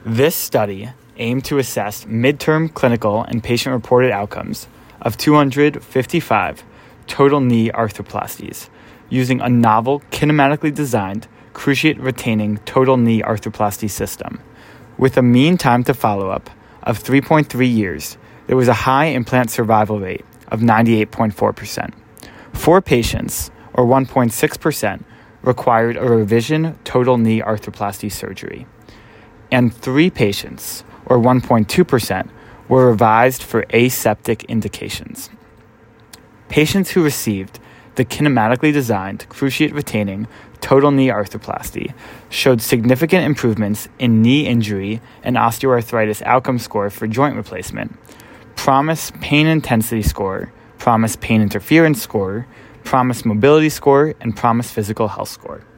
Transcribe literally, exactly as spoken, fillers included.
This study aimed to assess midterm clinical and patient-reported outcomes of two hundred fifty-five total knee arthroplasties using a novel kinematically designed cruciate-retaining total knee arthroplasty system. With a mean time to follow-up of three point three years, there was a high implant survival rate of ninety-eight point four percent. Four patients, or one point six percent, required a revision total knee arthroplasty surgery, and three patients, or one point two percent, were revised for aseptic indications. Patients who received the kinematically designed cruciate-retaining total knee arthroplasty showed significant improvements in knee injury and osteoarthritis outcome score for joint replacement, PROMIS pain intensity score, PROMIS pain interference score, PROMIS mobility score, and PROMIS physical health score.